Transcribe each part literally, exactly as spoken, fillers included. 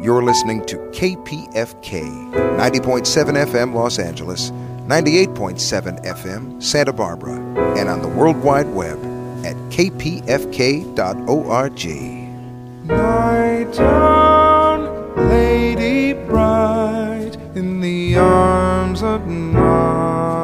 You're listening to K P F K, ninety point seven F M Los Angeles, ninety-eight point seven F M Santa Barbara, and on the World Wide Web at k p f k dot org. Lie down, lady bright, in the arms of night.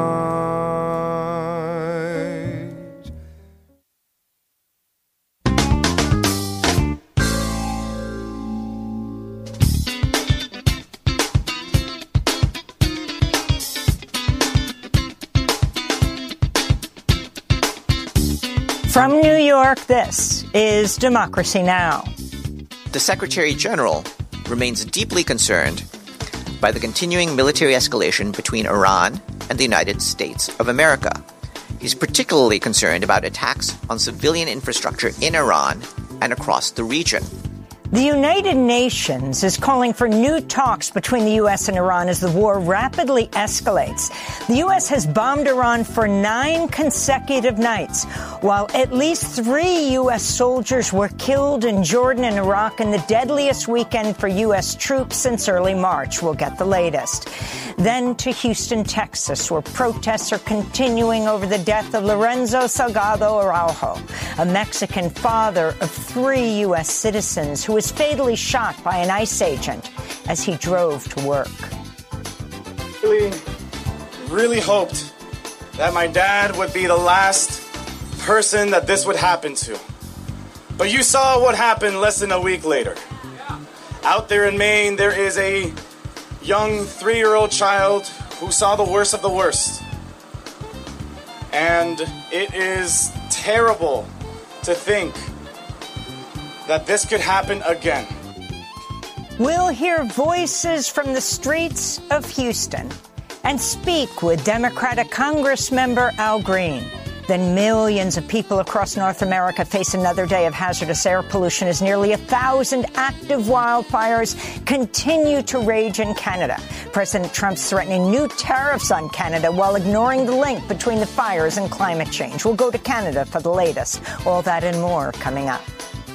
From New York, this is Democracy Now! The Secretary General remains deeply concerned by the continuing military escalation between Iran and the United States of America. He's particularly concerned about attacks on civilian infrastructure in Iran and across the region. The United Nations is calling for new talks between the U S and Iran as the war rapidly escalates. The U S has bombed Iran for nine consecutive nights, while at least three U S soldiers were killed in Jordan and Iraq in the deadliest weekend for U S troops since early March. We'll get the latest. Then to Houston, Texas, where protests are continuing over the death of Lorenzo Salgado Araujo, a Mexican father of three U S citizens who was fatally shot by an ICE agent as he drove to work. Really, really hoped that my dad would be the last person that this would happen to. But you saw what happened less than a week later. Out there in Maine, there is a young three-year-old child who saw the worst of the worst. And it is terrible to think that this could happen again. We'll hear voices from the streets of Houston and speak with Democratic Congressmember Al Green. Then millions of people across North America face another day of hazardous air pollution as nearly a thousand active wildfires continue to rage in Canada. President Trump's threatening new tariffs on Canada while ignoring the link between the fires and climate change. We'll go to Canada for the latest. All that and more coming up.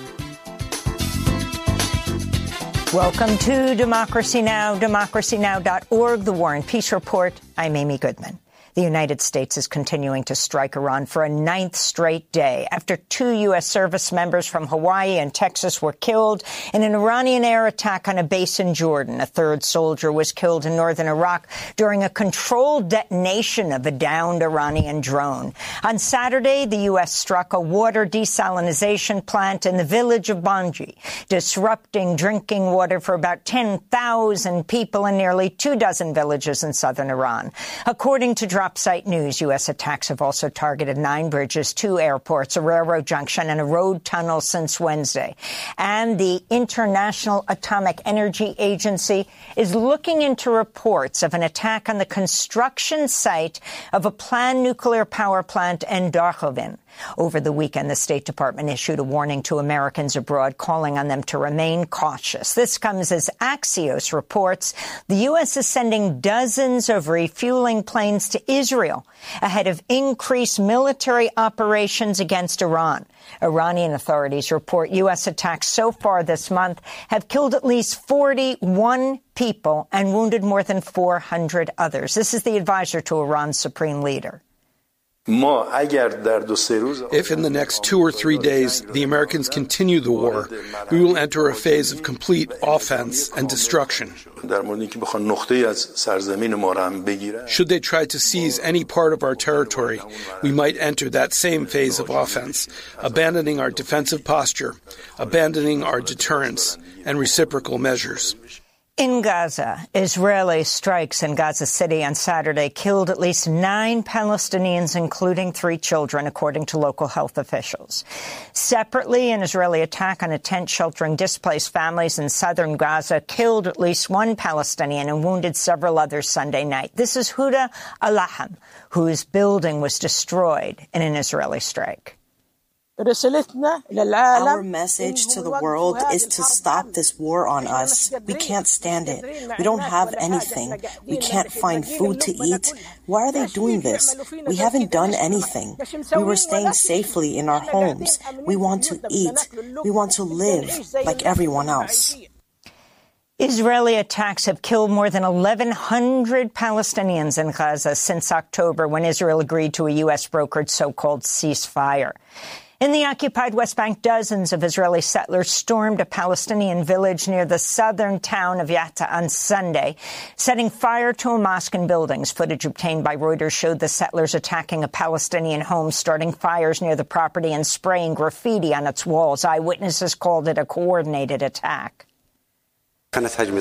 Welcome to Democracy Now!, democracy now dot org, the War and Peace Report. I'm Amy Goodman. The United States is continuing to strike Iran for a ninth straight day after two U S service members from Hawaii and Texas were killed in an Iranian air attack on a base in Jordan. A third soldier was killed in northern Iraq during a controlled detonation of a downed Iranian drone. On Saturday, the U S struck a water desalinization plant in the village of Banji, disrupting drinking water for about ten thousand people in nearly two dozen villages in southern Iran. According to Dropsite News, U S attacks have also targeted nine bridges, two airports, a railroad junction, and a road tunnel since Wednesday. And the International Atomic Energy Agency is looking into reports of an attack on the construction site of a planned nuclear power plant in Darkhovin. Over the weekend, the State Department issued a warning to Americans abroad, calling on them to remain cautious. This comes as Axios reports the U S is sending dozens of refueling planes to Israel ahead of increased military operations against Iran. Iranian authorities report U S attacks so far this month have killed at least forty-one people and wounded more than four hundred others. This is the advisor to Iran's supreme leader. If in the next two or three days the Americans continue the war, we will enter a phase of complete offense and destruction. Should they try to seize any part of our territory, we might enter that same phase of offense, abandoning our defensive posture, abandoning our deterrence and reciprocal measures. In Gaza, Israeli strikes in Gaza City on Saturday killed at least nine Palestinians, including three children, according to local health officials. Separately, an Israeli attack on a tent sheltering displaced families in southern Gaza killed at least one Palestinian and wounded several others Sunday night. This is Huda Alaham, whose building was destroyed in an Israeli strike. Our message to the world is to stop this war on us. We can't stand it. We don't have anything. We can't find food to eat. Why are they doing this? We haven't done anything. We were staying safely in our homes. We want to eat. We want to live like everyone else. Israeli attacks have killed more than eleven hundred Palestinians in Gaza since October, when Israel agreed to a U S-brokered so-called ceasefire. In the occupied West Bank, dozens of Israeli settlers stormed a Palestinian village near the southern town of Yatta on Sunday, setting fire to a mosque and buildings. Footage obtained by Reuters showed the settlers attacking a Palestinian home, starting fires near the property and spraying graffiti on its walls. Eyewitnesses called it a coordinated attack. It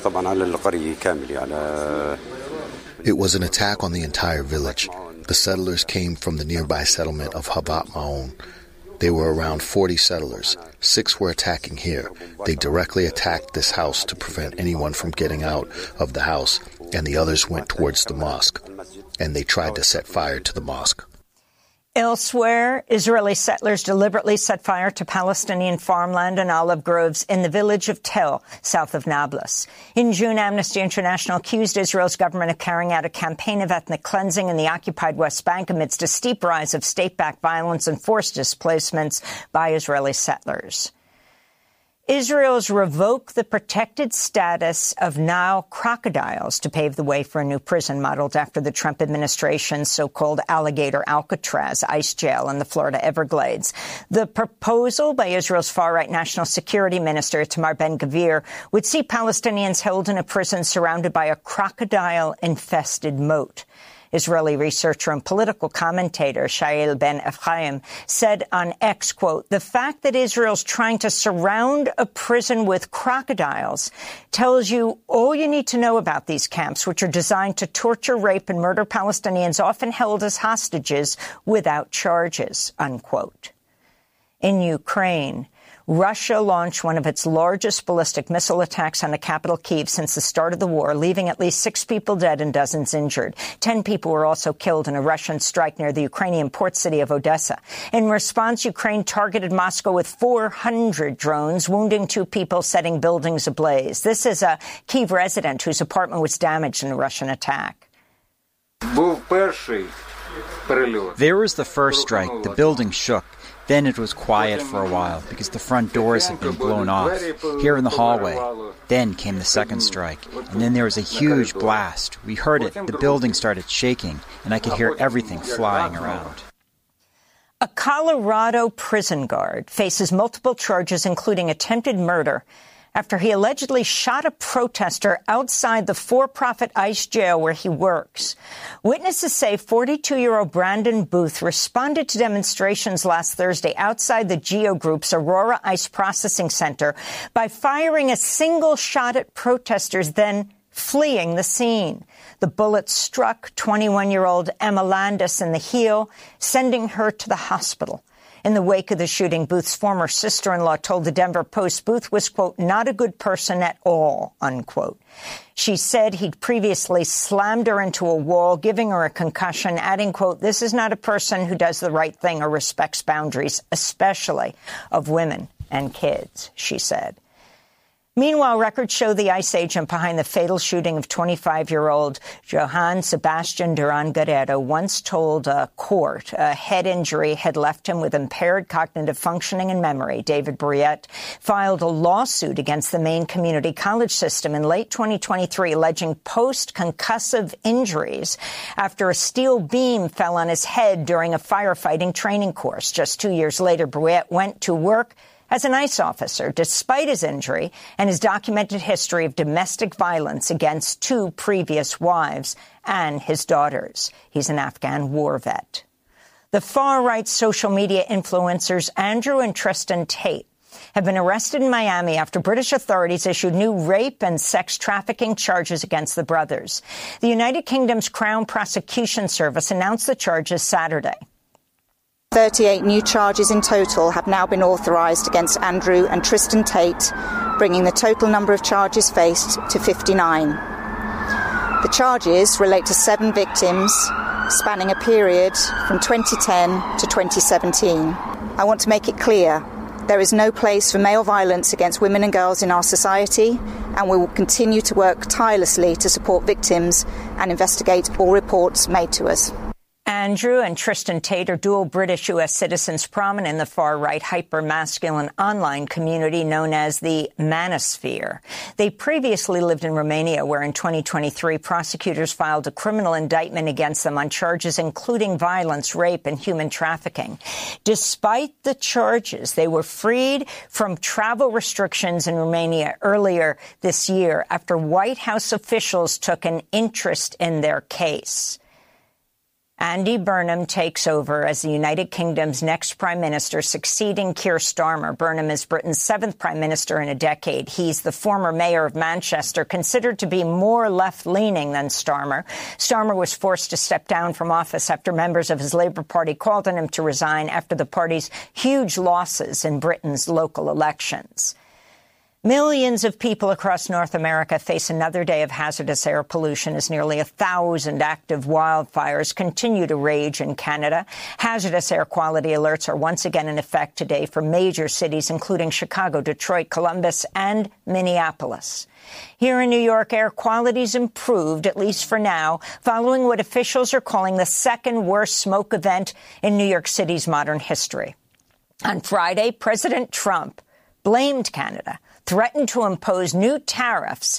was an attack on the entire village. The settlers came from the nearby settlement of Habat Ma'on. They were around forty settlers. Six were attacking here. They directly attacked this house to prevent anyone from getting out of the house, and the others went towards the mosque, and they tried to set fire to the mosque. Elsewhere, Israeli settlers deliberately set fire to Palestinian farmland and olive groves in the village of Tel, south of Nablus. In June, Amnesty International accused Israel's government of carrying out a campaign of ethnic cleansing in the occupied West Bank amidst a steep rise of state-backed violence and forced displacements by Israeli settlers. Israel's revoked the protected status of Nile crocodiles to pave the way for a new prison modeled after the Trump administration's so-called alligator Alcatraz ice jail in the Florida Everglades. The proposal by Israel's far-right national security minister, Itamar Ben-Gvir, would see Palestinians held in a prison surrounded by a crocodile-infested moat. Israeli researcher and political commentator Shail Ben Ephraim said on X, quote, "The fact that Israel's trying to surround a prison with crocodiles tells you all you need to know about these camps, which are designed to torture, rape, and murder Palestinians often held as hostages without charges," unquote. In Ukraine, Russia launched one of its largest ballistic missile attacks on the capital, Kyiv, since the start of the war, leaving at least six people dead and dozens injured. Ten people were also killed in a Russian strike near the Ukrainian port city of Odessa. In response, Ukraine targeted Moscow with four hundred drones, wounding two people, setting buildings ablaze. This is a Kyiv resident whose apartment was damaged in a Russian attack. There was the first strike. The building shook. Then it was quiet for a while because the front doors had been blown off, here in the hallway. Then came the second strike, and then there was a huge blast. We heard it, the building started shaking, and I could hear everything flying around. A Colorado prison guard faces multiple charges, including attempted murder, after he allegedly shot a protester outside the for-profit ICE jail where he works. Witnesses say forty-two-year-old Brandon Booth responded to demonstrations last Thursday outside the GEO Group's Aurora ICE Processing Center by firing a single shot at protesters, then fleeing the scene. The bullet struck twenty-one-year-old Emma Landis in the heel, sending her to the hospital. In the wake of the shooting, Booth's former sister-in-law told the Denver Post Booth was, quote, "not a good person at all," unquote. She said he'd previously slammed her into a wall, giving her a concussion, adding, quote, "this is not a person who does the right thing or respects boundaries, especially of women and kids," she said. Meanwhile, records show the ICE agent behind the fatal shooting of twenty-five-year-old Johann Sebastian Duran Guerrero once told a court a head injury had left him with impaired cognitive functioning and memory. David Briette filed a lawsuit against the Maine Community College system in late twenty twenty-three, alleging post-concussive injuries after a steel beam fell on his head during a firefighting training course. Just two years later, Briette went to work as an ICE officer, despite his injury and his documented history of domestic violence against two previous wives and his daughters. He's an Afghan war vet. The far-right social media influencers Andrew and Tristan Tate have been arrested in Miami after British authorities issued new rape and sex trafficking charges against the brothers. The United Kingdom's Crown Prosecution Service announced the charges Saturday. thirty-eight new charges in total have now been authorised against Andrew and Tristan Tate, bringing the total number of charges faced to fifty-nine. The charges relate to seven victims, spanning a period from twenty ten to twenty seventeen. I want to make it clear, there is no place for male violence against women and girls in our society, and we will continue to work tirelessly to support victims and investigate all reports made to us. Andrew and Tristan Tate are dual British U S citizens prominent in the far-right hyper-masculine online community known as the Manosphere. They previously lived in Romania, where in twenty twenty-three prosecutors filed a criminal indictment against them on charges including violence, rape, and human trafficking. Despite the charges, they were freed from travel restrictions in Romania earlier this year after White House officials took an interest in their case. Andy Burnham takes over as the United Kingdom's next prime minister, succeeding Keir Starmer. Burnham is Britain's seventh prime minister in a decade. He's the former mayor of Manchester, considered to be more left-leaning than Starmer. Starmer was forced to step down from office after members of his Labour Party called on him to resign after the party's huge losses in Britain's local elections. Millions of people across North America face another day of hazardous air pollution as nearly a thousand active wildfires continue to rage in Canada. Hazardous air quality alerts are once again in effect today for major cities, including Chicago, Detroit, Columbus, and Minneapolis. Here in New York, air quality's improved, at least for now, following what officials are calling the second worst smoke event in New York City's modern history. On Friday, President Trump blamed Canada, threatened to impose new tariffs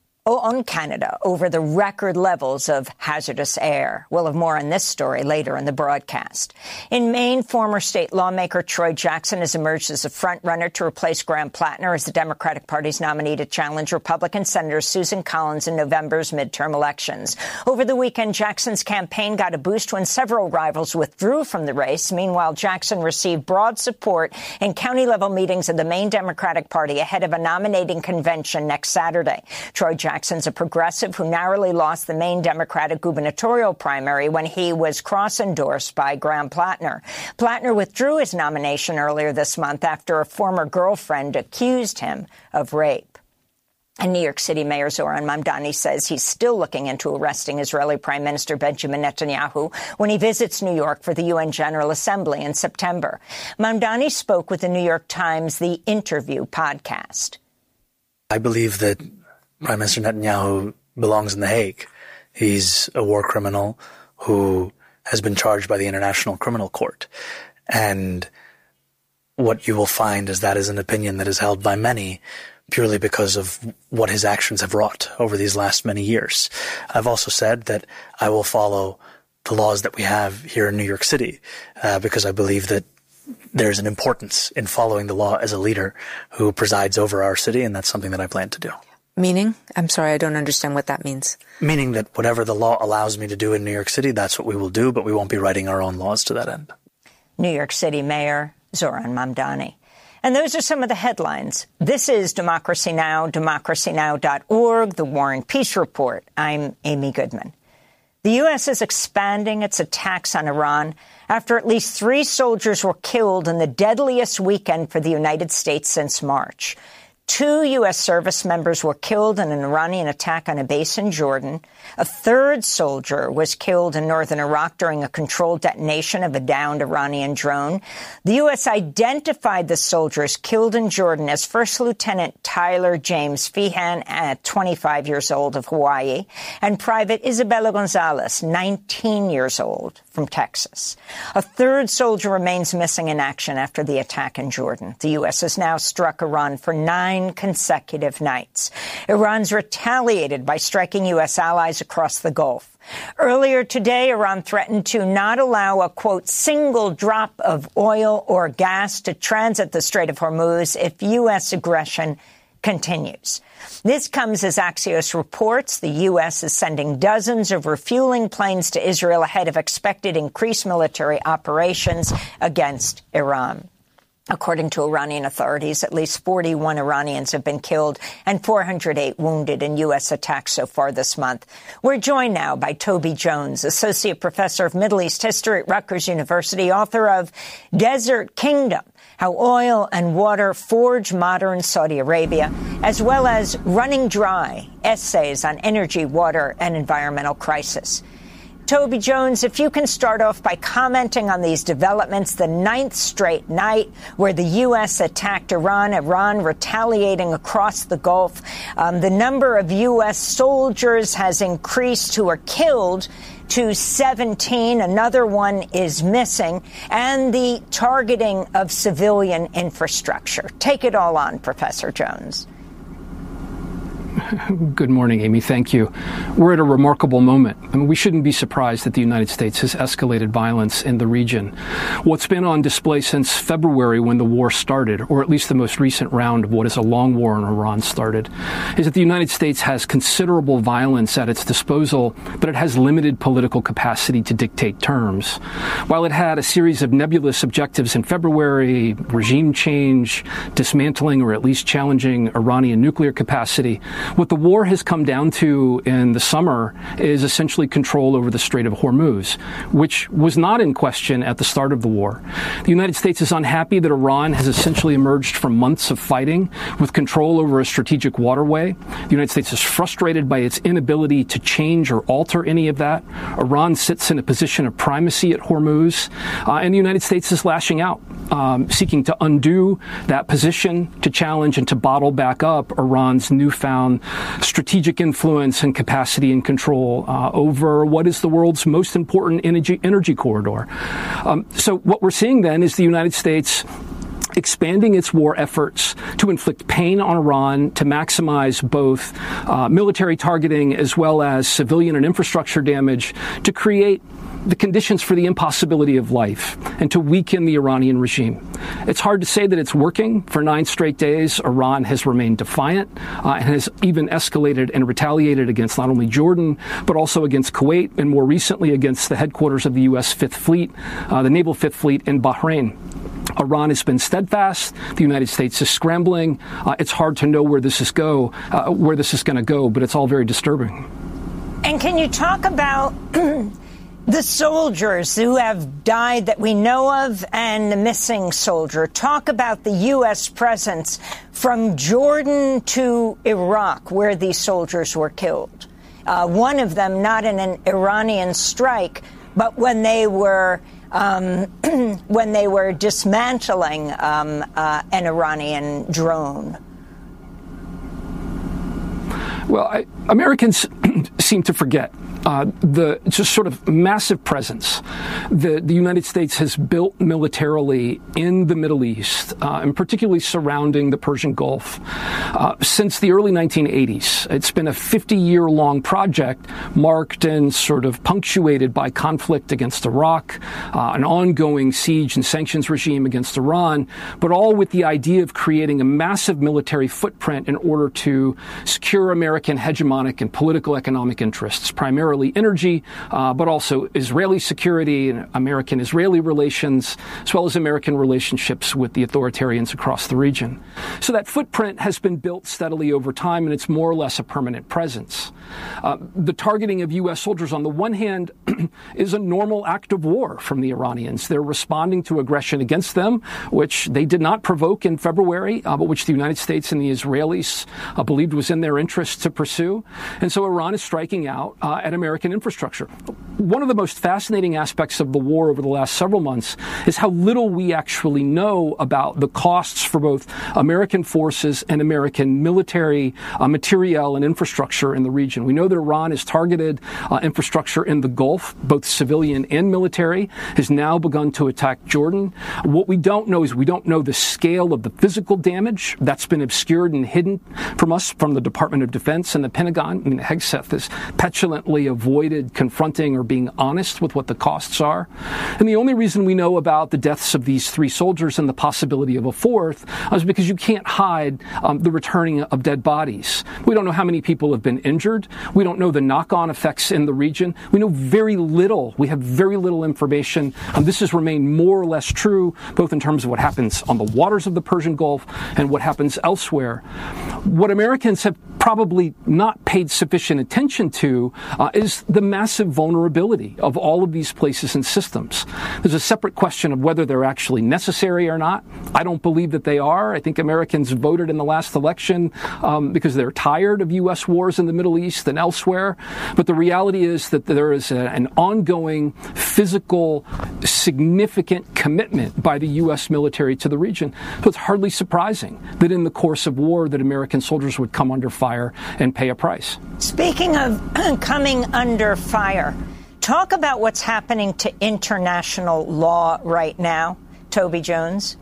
on Canada over the record levels of hazardous air. We'll have more on this story later in the broadcast. In Maine, former state lawmaker Troy Jackson has emerged as a frontrunner to replace Graham Plattner as the Democratic Party's nominee to challenge Republican Senator Susan Collins in November's midterm elections. Over the weekend, Jackson's campaign got a boost when several rivals withdrew from the race. Meanwhile, Jackson received broad support in county-level meetings of the Maine Democratic Party ahead of a nominating convention next Saturday. Troy Jackson Jackson's a progressive who narrowly lost the Maine Democratic gubernatorial primary when he was cross-endorsed by Graham Plattner. Plattner withdrew his nomination earlier this month after a former girlfriend accused him of rape. And New York City Mayor Zoran Mamdani says he's still looking into arresting Israeli Prime Minister Benjamin Netanyahu when he visits New York for the U N General Assembly in September. Mamdani spoke with the New York Times The Interview podcast. I believe that Prime Minister Netanyahu belongs in The Hague. He's a war criminal who has been charged by the International Criminal Court. And what you will find is that is an opinion that is held by many purely because of what his actions have wrought over these last many years. I've also said that I will follow the laws that we have here in New York City uh, because I believe that there's an importance in following the law as a leader who presides over our city, and that's something that I plan to do. Meaning? I'm sorry, I don't understand what that means. Meaning that whatever the law allows me to do in New York City, that's what we will do, but we won't be writing our own laws to that end. New York City Mayor Zoran Mamdani. And those are some of the headlines. This is Democracy Now!, democracy now dot org, The War and Peace Report. I'm Amy Goodman. The U S is expanding its attacks on Iran after at least three soldiers were killed in the deadliest weekend for the United States since March. Two U S service members were killed in an Iranian attack on a base in Jordan. A third soldier was killed in northern Iraq during a controlled detonation of a downed Iranian drone. The U S identified the soldiers killed in Jordan as First Lieutenant Tyler James Feehan, at twenty-five years old, of Hawaii, and Private Isabella Gonzalez, nineteen years old, from Texas. A third soldier remains missing in action after the attack in Jordan. The U S has now struck Iran for nine consecutive nights. Iran's retaliated by striking U S allies across the Gulf. Earlier today, Iran threatened to not allow a, quote, single drop of oil or gas to transit the Strait of Hormuz if U S aggression continues. This comes as Axios reports the U S is sending dozens of refueling planes to Israel ahead of expected increased military operations against Iran. According to Iranian authorities, at least forty-one Iranians have been killed and four hundred eight wounded in U S attacks so far this month. We're joined now by Toby Jones, Associate Professor of Middle East History at Rutgers University, author of Desert Kingdom, How Oil and Water Forge Modern Saudi Arabia, as well as Running Dry, Essays on Energy, Water, and Environmental Crisis. Toby Jones, if you can start off by commenting on these developments, the ninth straight night where the U S attacked Iran, Iran retaliating across the Gulf. Um, the number of U S soldiers has increased who are killed to seventeen. Another one is missing. And the targeting of civilian infrastructure. Take it all on, Professor Jones. Good morning, Amy. Thank you. We're at a remarkable moment. I mean, we shouldn't be surprised that the United States has escalated violence in the region. What's been on display since February when the war started, or at least the most recent round of what is a long war in Iran started, is that the United States has considerable violence at its disposal, but it has limited political capacity to dictate terms. While it had a series of nebulous objectives in February, regime change, dismantling or at least challenging Iranian nuclear capacity, what the war has come down to in the summer is essentially control over the Strait of Hormuz, which was not in question at the start of the war. The United States is unhappy that Iran has essentially emerged from months of fighting with control over a strategic waterway. The United States is frustrated by its inability to change or alter any of that. Iran sits in a position of primacy at Hormuz, uh, and the United States is lashing out, um, seeking to undo that position, to challenge and to bottle back up Iran's newfound strategic influence and capacity and control uh, over what is the world's most important energy, energy corridor. Um, so what we're seeing then is the United States expanding its war efforts to inflict pain on Iran, to maximize both uh, military targeting as well as civilian and infrastructure damage, to create the conditions for the impossibility of life and to weaken the Iranian regime. It's hard to say that it's working. For nine straight days, Iran has remained defiant uh, and has even escalated and retaliated against not only Jordan, but also against Kuwait and more recently against the headquarters of the U S Fifth Fleet, uh, the Naval Fifth Fleet in Bahrain. Iran has been steadfast. The United States is scrambling. Uh, it's hard to know where this is go, uh, where this is going to go, but it's all very disturbing. And can you talk about the soldiers who have died that we know of and the missing soldier? Talk about the U S presence from Jordan to Iraq, where these soldiers were killed. Uh, one of them not in an Iranian strike, but when they were um, when they were dismantling um, uh, an Iranian drone. Well, I, Americans seem to forget uh, the just sort of massive presence that the United States has built militarily in the Middle East, uh, and particularly surrounding the Persian Gulf, uh, since the early nineteen eighties. It's been a fifty-year-long project marked and sort of punctuated by conflict against Iraq, uh, an ongoing siege and sanctions regime against Iran, but all with the idea of creating a massive military footprint in order to secure American hegemonic and political economic interests, primarily energy, uh, but also Israeli security and American-Israeli relations, as well as American relationships with the authoritarians across the region. So that footprint has been built steadily over time, and it's more or less a permanent presence. Uh, the targeting of U S soldiers, on the one hand, is a normal act of war from the Iranians. They're responding to aggression against them, which they did not provoke in February, uh, but which the United States and the Israelis uh, believed was in their interest to pursue. And so Iran is striking out uh, at American infrastructure. One of the most fascinating aspects of the war over the last several months is how little we actually know about the costs for both American forces and American military uh, materiel and infrastructure in the region. We know that Iran has targeted uh, infrastructure in the Gulf, both civilian and military, has now begun to attack Jordan. What we don't know is we don't know the scale of the physical damage that's been obscured and hidden from us, from the Department of Defense and the Pentagon. I mean, Hegseth has petulantly avoided confronting or being honest with what the costs are. And the only reason we know about the deaths of these three soldiers and the possibility of a fourth is because you can't hide um, the returning of dead bodies. We don't know how many people have been injured. We don't know the knock-on effects in the region. We know very little. We have very little information. Um, this has remained more or less true, both in terms of what happens on the waters of the Persian Gulf and what happens elsewhere. What Americans have probably not paid sufficient attention to uh, is the massive vulnerability of all of these places and systems. There's a separate question of whether they're actually necessary or not. I don't believe that they are. I think Americans voted in the last election um, because they're tired of U S wars in the Middle East and elsewhere. But the reality is that there is a, an ongoing physical, significant commitment by the U S military to the region. So it's hardly surprising that in the course of war that American soldiers would come under fire and pay a price. Speaking of coming under fire, Talk about what's happening to international law right now, Toby Jones.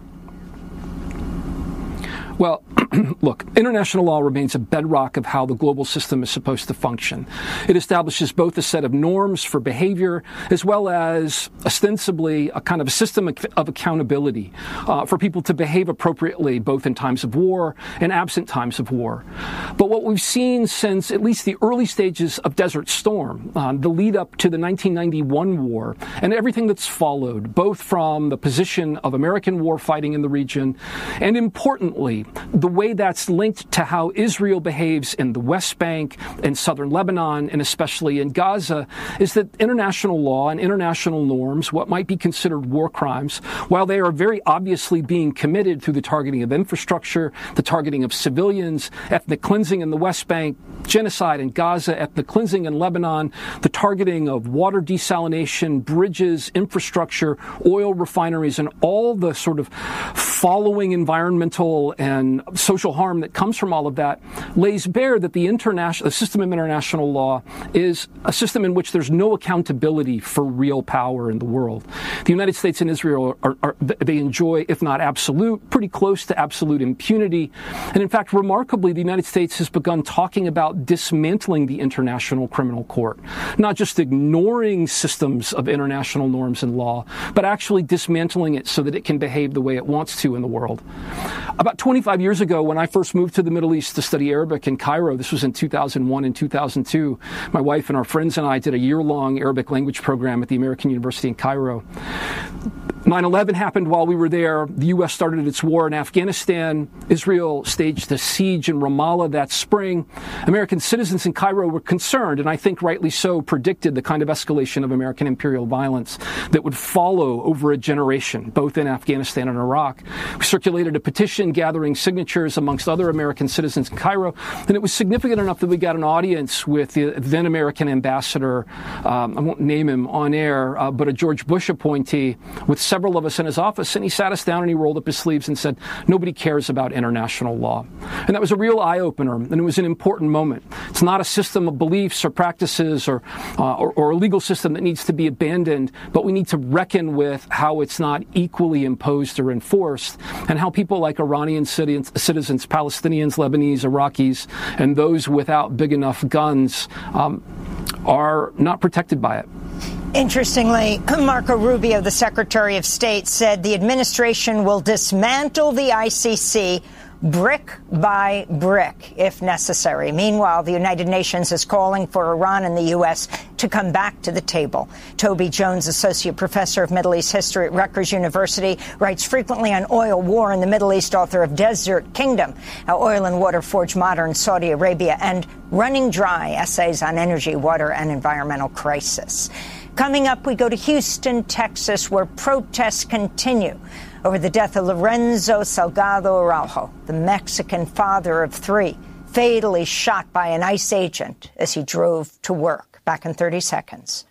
Well, look, international law remains a bedrock of how the global system is supposed to function. It establishes both a set of norms for behavior as well as ostensibly a kind of a system of accountability uh, for people to behave appropriately both in times of war and absent times of war. But what we've seen since at least the early stages of Desert Storm, uh, the lead up to the nineteen ninety-one war, and everything that's followed, both from the position of American war fighting in the region and, importantly, the way that's linked to how Israel behaves in the West Bank and southern Lebanon, and especially in Gaza, is that international law and international norms, what might be considered war crimes, while they are very obviously being committed through the targeting of infrastructure, the targeting of civilians, ethnic cleansing in the West Bank, genocide in Gaza, ethnic cleansing in Lebanon, the targeting of water desalination, bridges, infrastructure, oil refineries, and all the sort of following environmental and social harm that comes from all of that, lays bare that the international, the system of international law is a system in which there's no accountability for real power in the world. The United States and Israel are, are they enjoy, if not absolute, pretty close to absolute impunity. And in fact, remarkably, the United States has begun talking about dismantling the International Criminal Court, not just ignoring systems of international norms and law, but actually dismantling it so that it can behave the way it wants to in the world. About twenty-five years ago, when I first moved to the Middle East to study Arabic in Cairo, this was in two thousand one and two thousand two, my wife and our friends and I did a year-long Arabic language program at the American University in Cairo. nine eleven happened while we were there. The U S started its war in Afghanistan. Israel staged a siege in Ramallah that spring. American citizens in Cairo were concerned, and I think rightly so, predicted the kind of escalation of American imperial violence that would follow over a generation, both in Afghanistan and Iraq. We circulated a petition gathering signatures amongst other American citizens in Cairo, and it was significant enough that we got an audience with the then American ambassador, um, I won't name him on air, uh, but a George Bush appointee, with several of us in his office, and he sat us down and he rolled up his sleeves and said, nobody cares about international law. And that was a real eye-opener, and it was an important moment. It's not a system of beliefs or practices or, uh, or, or a legal system that needs to be abandoned, but we need to reckon with how it's not equally imposed or enforced, and how people like Iranian citizens, citizens Palestinians, Lebanese, Iraqis, and those without big enough guns um, are not protected by it. Interestingly, Marco Rubio, the Secretary of State, said the administration will dismantle the I C C brick by brick, if necessary. Meanwhile, the United Nations is calling for Iran and the U S to come back to the table. Toby Jones, Associate Professor of Middle East History at Rutgers University, writes frequently on oil, war in the Middle East, author of Desert Kingdom, How Oil and Water Forged Modern Saudi Arabia, and Running Dry, Essays on Energy, Water, and Environmental Crisis. Coming up, we go to Houston, Texas, where protests continue over the death of Lorenzo Salgado Araujo, the Mexican father of three, fatally shot by an ICE agent as he drove to work. Back in thirty seconds.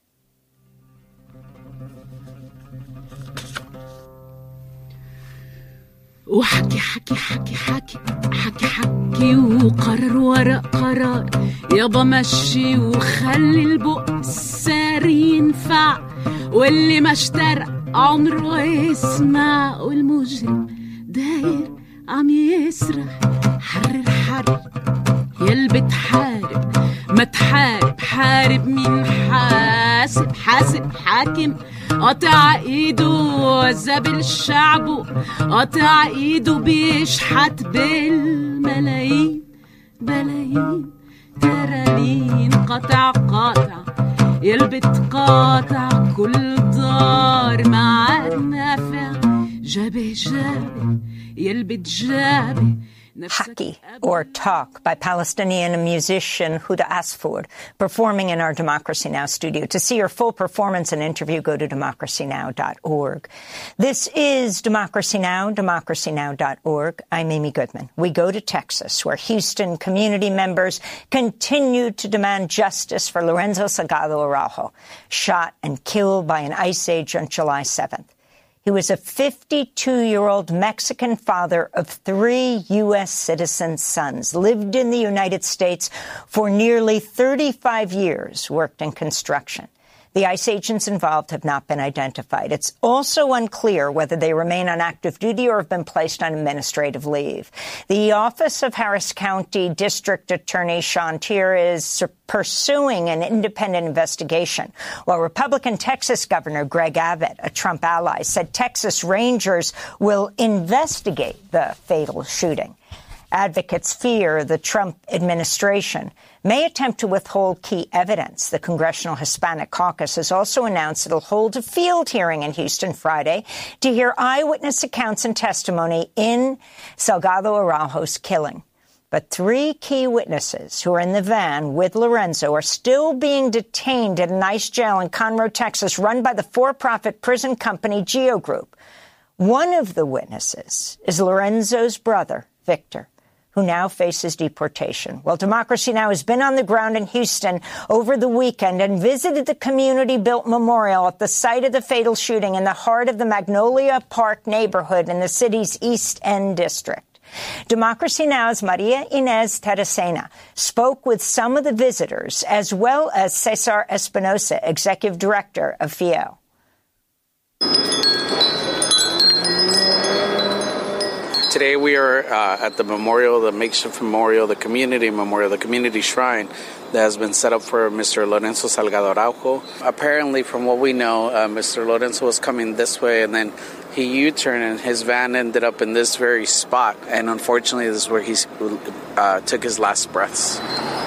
وحكي حكي حكي حكي حكي حكي وقرر ورق قرار يابا مشي وخلي البق الساري ينفع واللي ما اشترى عمره يسمع والمجرم داير عم يسرح حرر حرر يلي بتحارب ما تحارب حارب مين حاسب حاسب حاكم قطع ايده وزبل شعبه قطع ايده بيشحت بالملايين بلايين ترالين قطع قاطع يلي بتقاطع كل دار مع النافع جابه جابه يلي بتجابه Haki, or Talk, by Palestinian musician Huda Asfour, performing in our Democracy Now! Studio. To see her full performance and interview, go to democracy now dot org. This is Democracy Now!, democracy now dot org. I'm Amy Goodman. We go to Texas, where Houston community members continue to demand justice for Lorenzo Salgado Araujo, shot and killed by an ICE agent July seventh. He was a fifty-two-year-old Mexican father of three U S citizen sons, lived in the United States for nearly thirty-five years, worked in construction. The ICE agents involved have not been identified. It's also unclear whether they remain on active duty or have been placed on administrative leave. The Office of Harris County District Attorney Sean Tier is pursuing an independent investigation, while Republican Texas Governor Greg Abbott, a Trump ally, said Texas Rangers will investigate the fatal shooting. Advocates fear the Trump administration may attempt to withhold key evidence. The Congressional Hispanic Caucus has also announced it'll hold a field hearing in Houston Friday to hear eyewitness accounts and testimony in Salgado Araujo's killing. But three key witnesses who are in the van with Lorenzo are still being detained at an ICE jail in Conroe, Texas, run by the for-profit prison company Geo Group. One of the witnesses is Lorenzo's brother, Victor, who now faces deportation. Well, Democracy Now! Has been on the ground in Houston over the weekend and visited the community-built memorial at the site of the fatal shooting in the heart of the Magnolia Park neighborhood in the city's East End district. Democracy Now!'s Maria Inez Teresena spoke with some of the visitors, as well as Cesar Espinosa, executive director of F I E L. Today we are uh, at the memorial, the makeshift memorial, the community memorial, the community shrine that has been set up for Mister Lorenzo Salgado Araujo. Apparently, from what we know, uh, Mister Lorenzo was coming this way, and then he U-turned, and his van ended up in this very spot. And unfortunately, this is where he uh, took his last breaths.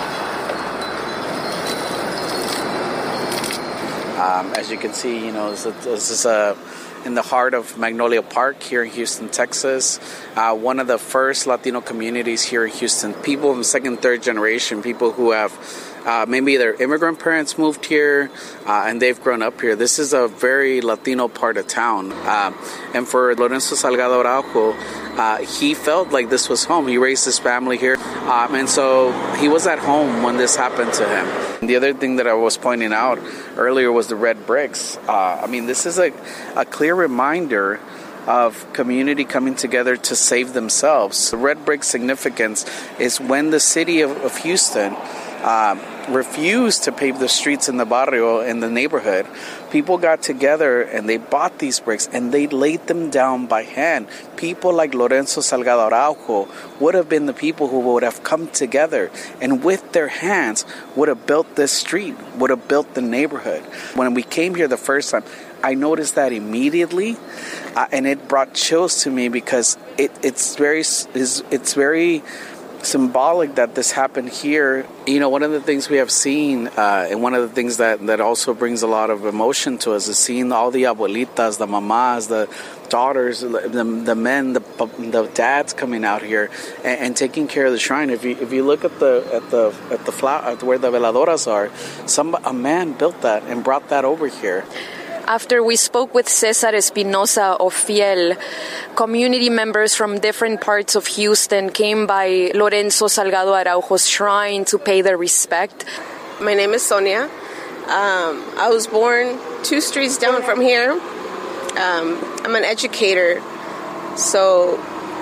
Um, as you can see, you know, this, this is a... in the heart of Magnolia Park here in Houston, Texas. Uh, one of the first Latino communities here in Houston. People in second, third generation, people who have uh, maybe their immigrant parents moved here uh, and they've grown up here. This is a very Latino part of town. Uh, and for Lorenzo Salgado Araujo, uh, he felt like this was home. He raised his family here. Um, and so he was at home when this happened to him. And the other thing that I was pointing out earlier was the red bricks. Uh, I mean, this is a, a clear reminder of community coming together to save themselves. The red brick significance is when the city of, of Houston uh, refused to pave the streets in the barrio, in the neighborhood, people got together and they bought these bricks and they laid them down by hand. People like Lorenzo Salgado Araujo would have been the people who would have come together and with their hands would have built this street, would have built the neighborhood. When we came here the first time, I noticed that immediately, uh, and it brought chills to me because it, it's very it's, it's very symbolic that this happened here. You know, one of the things we have seen, uh, and one of the things that, that also brings a lot of emotion to us is seeing all the abuelitas, the mamás, the daughters, the, the men, the, the dads coming out here and, and taking care of the shrine. If you if you look at the at the at the flower, at where the veladoras are, some a man built that and brought that over here. After we spoke with Cesar Espinosa of F I E L, community members from different parts of Houston came by Lorenzo Salgado Araujo's shrine to pay their respect. My name is Sonia. Um, I was born two streets down from here. Um, I'm an educator, so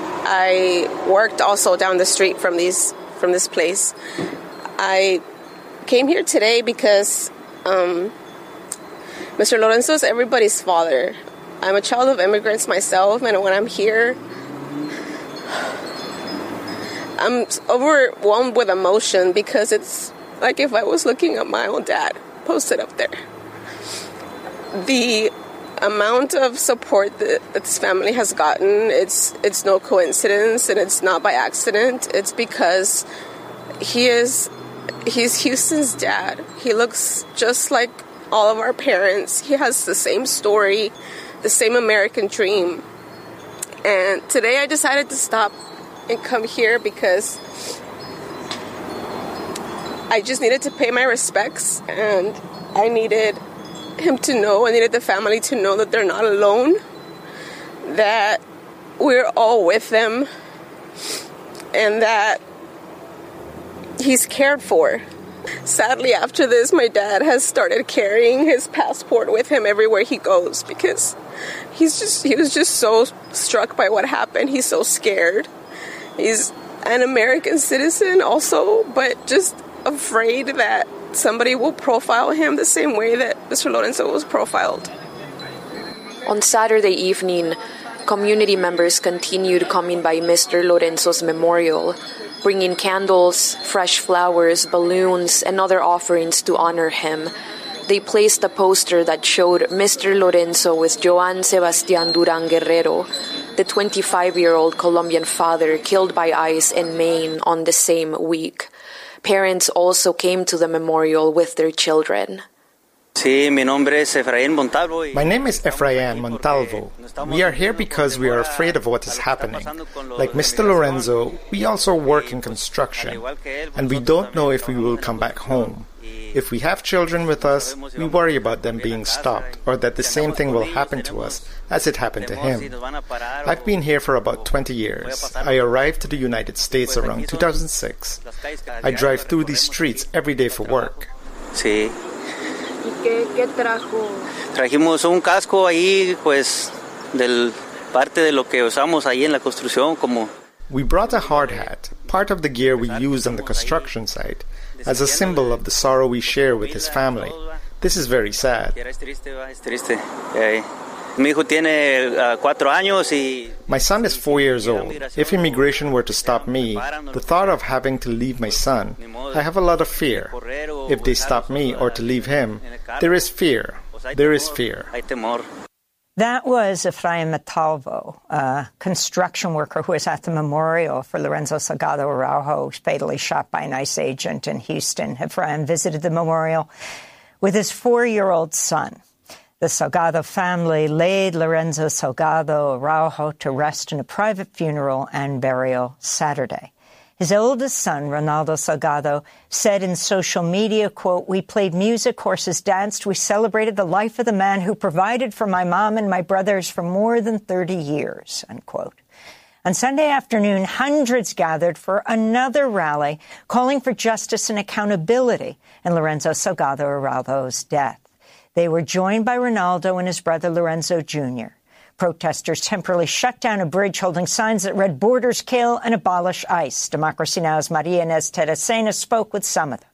I worked also down the street from these from this place. I came here today because Um, Mister Lorenzo is everybody's father. I'm a child of immigrants myself, and when I'm here, I'm overwhelmed with emotion because it's like if I was looking at my own dad posted up there. The amount of support that this family has gotten, it's it's no coincidence, and it's not by accident. It's because he is he's Houston's dad. He looks just like all of our parents. He has the same story, the same American dream. And today I decided to stop and come here because I just needed to pay my respects, and I needed him to know, I needed the family to know that they're not alone, that we're all with them, and that he's cared for. Sadly, after this, my dad has started carrying his passport with him everywhere he goes because he's just he was just so struck by what happened. He's so scared. He's an American citizen also, but just afraid that somebody will profile him the same way that Mister Lorenzo was profiled. On Saturday evening, community members continued coming by Mister Lorenzo's memorial, bringing candles, fresh flowers, balloons, and other offerings to honor him. They placed a poster that showed Mister Lorenzo with Joan Sebastian Duran Guerrero, the twenty-five-year-old Colombian father killed by ICE in Maine on the same week. Parents also came to the memorial with their children. My name is Efrain Montalvo. We are here because we are afraid of what is happening. Like Mister Lorenzo, we also work in construction, and we don't know if we will come back home. If we have children with us, we worry about them being stopped, or that the same thing will happen to us as it happened to him. I've been here for about twenty years. I arrived to the United States around two thousand six. I drive through these streets every day for work. Sí. Trajimos un casco ahí, pues, del parte de lo que usamos ahí en la construcción, como. We brought a hard hat, part of the gear we used on the construction site, as a symbol of the sorrow we share with his family. This is very sad. My son is four years old. If immigration were to stop me, the thought of having to leave my son, I have a lot of fear. If they stop me or to leave him, there is fear. There is fear. That was Efrain Montalvo, a construction worker who was at the memorial for Lorenzo Salgado Araujo, fatally shot by an ICE agent in Houston. Efrain visited the memorial with his four-year-old son. The Salgado family laid Lorenzo Salgado Araujo to rest in a private funeral and burial Saturday. His oldest son, Ronaldo Salgado, said in social media, quote, "We played music, horses danced, we celebrated the life of the man who provided for my mom and my brothers for more than thirty years," unquote. On Sunday afternoon, hundreds gathered for another rally calling for justice and accountability in Lorenzo Salgado Araujo's death. They were joined by Ronaldo and his brother Lorenzo Junior Protesters temporarily shut down a bridge holding signs that read "Borders Kill" and "Abolish ICE." Democracy Now!'s Maria Inez Terracena spoke with some of them.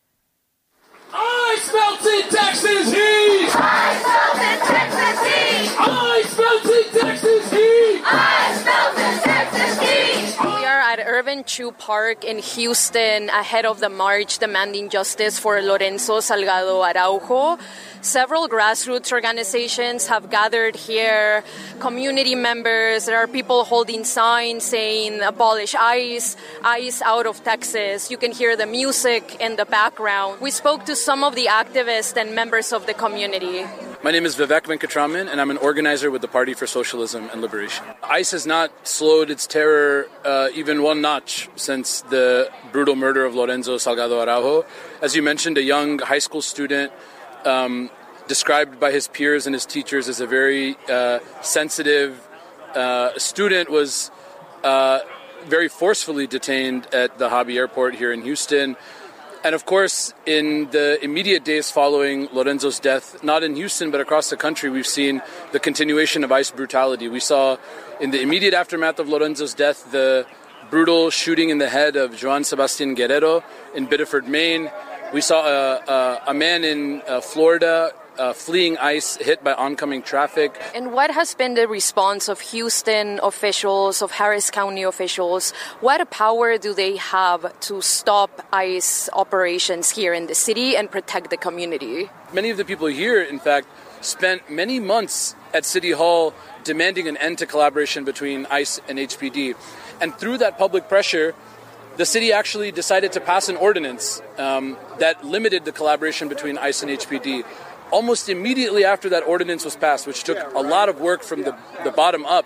ICE melts in Texas heat! ICE melts in Texas heat! ICE melts in Texas heat! ICE melts in Texas heat! We are at Irvin Chu Park in Houston ahead of the march demanding justice for Lorenzo Salgado Araujo. Several grassroots organizations have gathered here, community members. There are people holding signs saying "Abolish ICE," ICE out of Texas. You can hear the music in the background. We spoke to some of the activists and members of the community. My name is Vivek Venkatraman, and I'm an organizer with the Party for Socialism and Liberation. ICE has not slowed its terror uh, even one notch since the brutal murder of Lorenzo Salgado Araujo. As you mentioned, a young high school student um, described by his peers and his teachers as a very uh, sensitive uh, student was uh, very forcefully detained at the Hobby Airport here in Houston. And of course, in the immediate days following Lorenzo's death, not in Houston, but across the country, we've seen the continuation of ICE brutality. We saw in the immediate aftermath of Lorenzo's death, the brutal shooting in the head of Joan Sebastian Guerrero in Biddeford, Maine. We saw a, a, a man in uh, Florida Uh, fleeing ICE, hit by oncoming traffic. And what has been the response of Houston officials, of Harris County officials? What power do they have to stop ICE operations here in the city and protect the community? Many of the people here, in fact, spent many months at City Hall demanding an end to collaboration between ICE and H P D. And through that public pressure, the city actually decided to pass an ordinance um, that limited the collaboration between ICE and H P D. Almost immediately after that ordinance was passed, which took a lot of work from the, the bottom up,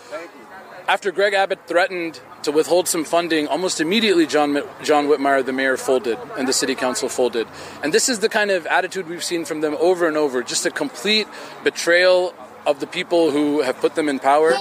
after Greg Abbott threatened to withhold some funding, almost immediately John John Whitmire, the mayor, folded and the city council folded. And this is the kind of attitude we've seen from them over and over, just a complete betrayal of the people who have put them in power.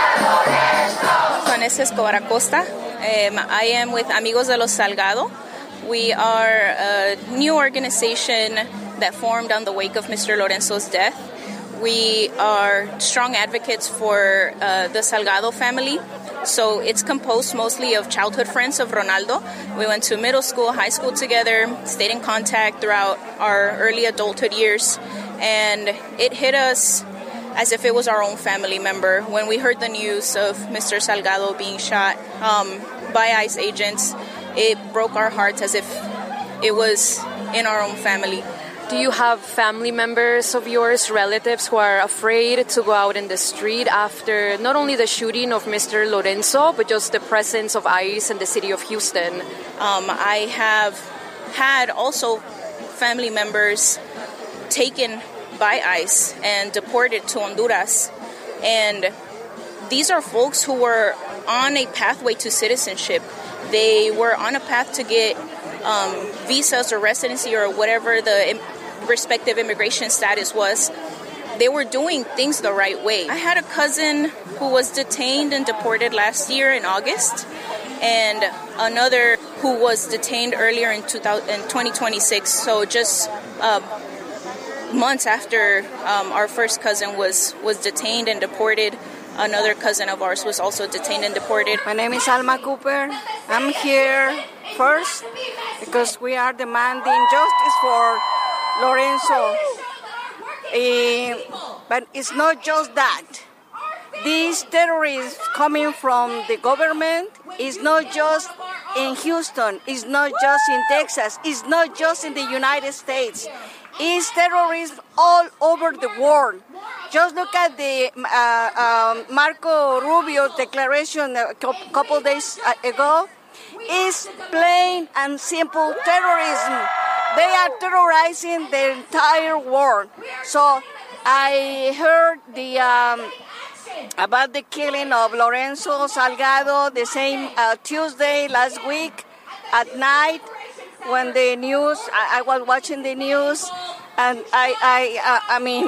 Vanessa Escobar Acosta. Um, I am with Amigos de los Salgado. We are a new organization that formed on the wake of Mister Lorenzo's death. We are strong advocates for uh, the Salgado family. So it's composed mostly of childhood friends of Ronaldo. We went to middle school, high school together, stayed in contact throughout our early adulthood years. And it hit us as if it was our own family member. When we heard the news of Mister Salgado being shot um, by ICE agents, it broke our hearts as if it was in our own family. Do you have family members of yours, relatives, who are afraid to go out in the street after not only the shooting of Mister Lorenzo, but just the presence of ICE in the city of Houston? Um, I have had also family members taken by ICE and deported to Honduras. And these are folks who were on a pathway to citizenship. They were on a path to get um, visas or residency or whatever the im- respective immigration status was. They were doing things the right way. I had a cousin who was detained and deported last year in August, and another who was detained earlier in, two thousand, in twenty twenty-six, so just uh, months after um, our first cousin was, was detained and deported. Another cousin of ours was also detained and deported. My name is Alma Cooper. I'm here first because we are demanding justice for Lorenzo. Uh, but it's not just that. These terrorists coming from the government is not just in Houston, it's not just in Texas, it's not just in the United States. It's terrorism all over the world. Just look at the uh, um, Marco Rubio declaration a couple days ago. It's plain and simple terrorism. They are terrorizing the entire world. So I heard the um, about the killing of Lorenzo Salgado the same uh, Tuesday last week at night. When the news, I, I was watching the news, and I, I, uh, I mean,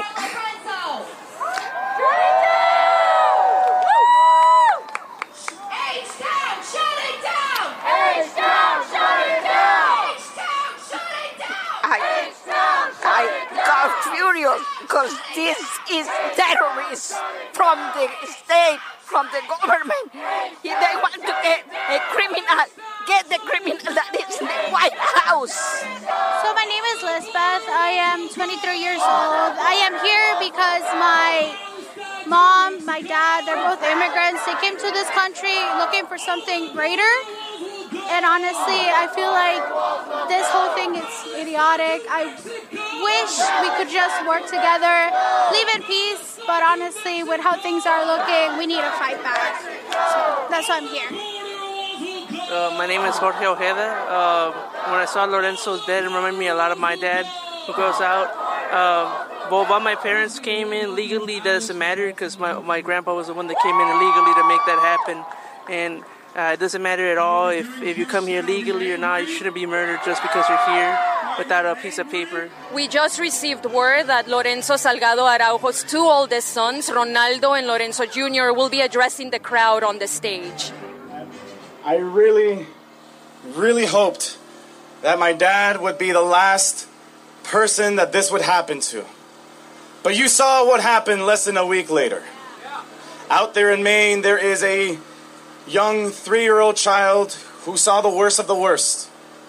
I, I got furious because this is terrorists from the state, from the government. They want to get a criminal. Get the criminal that is in the White House. So my name is Lisbeth. I am twenty-three years old. I am here because my mom, my dad, they're both immigrants. They came to this country looking for something greater. And honestly, I feel like this whole thing is idiotic. I wish we could just work together, live in peace. But honestly, with how things are looking, we need to fight back. So that's why I'm here. Uh, my name is Jorge Ojeda. Uh, when I saw Lorenzo's dead, it reminded me a lot of my dad, who goes out. Uh, well, while my parents came in legally, doesn't matter because my, my grandpa was the one that came in illegally to make that happen. And uh, it doesn't matter at all if, if you come here legally or not. You shouldn't be murdered just because you're here without a piece of paper. We just received word that Lorenzo Salgado Araujo's two oldest sons, Ronaldo and Lorenzo Junior, will be addressing the crowd on the stage. I really, really hoped that my dad would be the last person that this would happen to. But you saw what happened less than a week later. Out there in Maine, there is a young three-year-old child who saw the worst of the worst.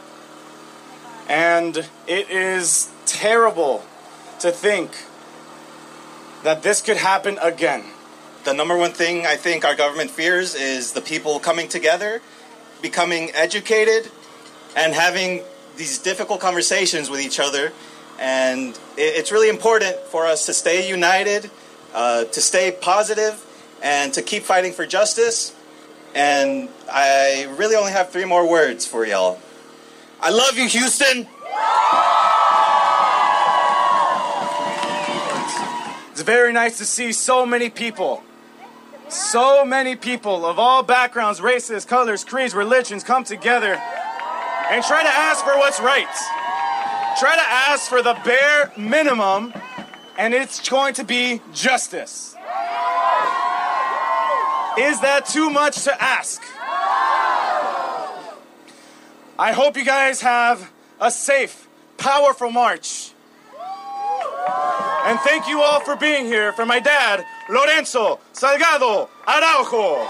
And it is terrible to think that this could happen again. The number one thing I think our government fears is the people coming together, becoming educated, and having these difficult conversations with each other. And it's really important for us to stay united, uh, to stay positive, and to keep fighting for justice. And I really only have three more words for y'all. I love you, Houston! It's very nice to see so many people. So many people of all backgrounds, races, colors, creeds, religions come together and try to ask for what's right. Try to ask for the bare minimum, and it's going to be justice. Is that too much to ask? I hope you guys have a safe, powerful march. And thank you all for being here for my dad, Lorenzo Salgado Araujo.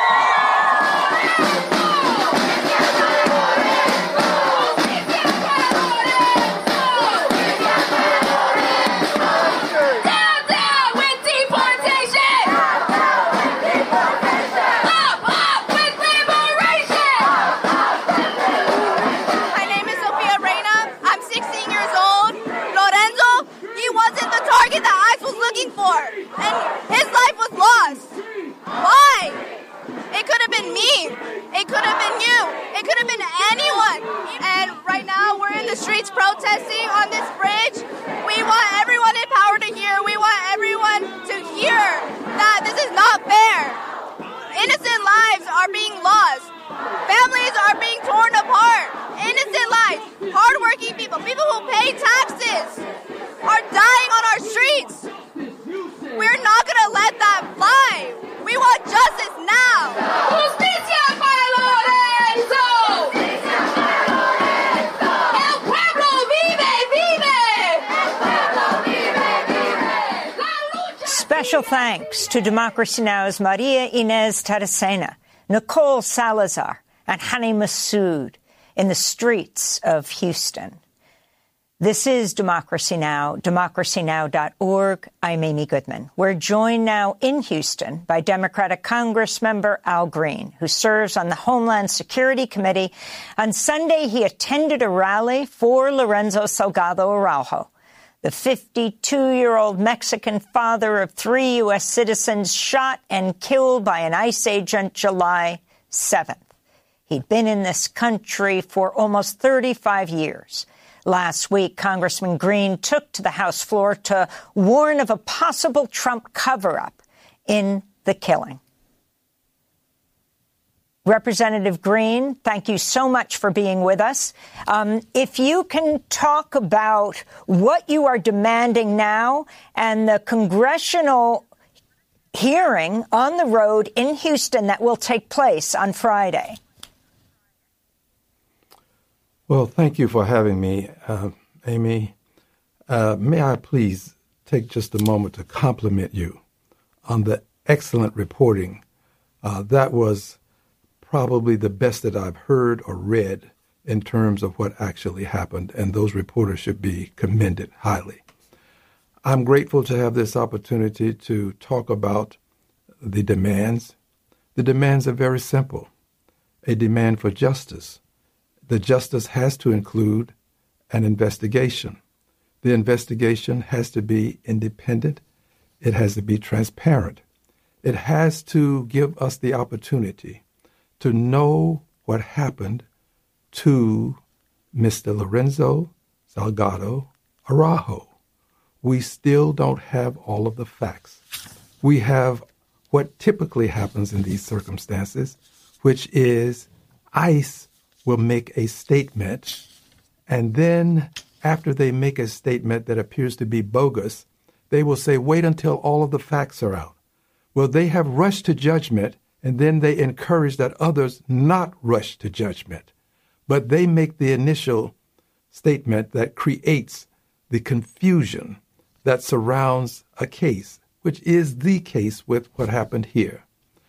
For, and his life was lost. Why? It could have been me. It could have been you. It could have been anyone. And right now we're in the streets protesting on this bridge. We want everyone in power to hear. We want everyone to hear that this is not fair. Innocent lives are being lost. Families are being torn apart. Innocent lives. Hardworking people, people who pay taxes, are dying on our streets. We're not going to let that fly. We want justice now. Justicia para Lorenzo. Justicia para Lorenzo. El pueblo vive, vive. El pueblo vive, vive. Special thanks to Democracy Now!'s Maria Inez Taracena, Nicole Salazar, and Hani Massoud in the streets of Houston. This is Democracy Now!, democracy now dot org. I'm Amy Goodman. We're joined now in Houston by Democratic Congressmember Al Green, who serves on the Homeland Security Committee. On Sunday, he attended a rally for Lorenzo Salgado Araujo, the fifty-two-year-old Mexican father of three U S citizens shot and killed by an ICE agent July seventh. He'd been in this country for almost thirty-five years. Last week, Congressman Green took to the House floor to warn of a possible Trump cover-up in the killing. Representative Green, thank you so much for being with us. Um, if you can talk about what you are demanding now and the congressional hearing on the road in Houston that will take place on Friday. Well, thank you for having me, uh, Amy. Uh, may I please take just a moment to compliment you on the excellent reporting. Uh, that was probably the best that I've heard or read in terms of what actually happened, and those reporters should be commended highly. I'm grateful to have this opportunity to talk about the demands. The demands are very simple. A demand for justice. The justice has to include an investigation. The investigation has to be independent. It has to be transparent. It has to give us the opportunity to know what happened to Mister Lorenzo Salgado Araujo. We still don't have all of the facts. We have what typically happens in these circumstances, which is ICE will make a statement, and then after they make a statement that appears to be bogus, they will say, wait until all of the facts are out. Well, they have rushed to judgment, and then they encourage that others not rush to judgment. But they make the initial statement that creates the confusion that surrounds a case, which is the case with what happened here.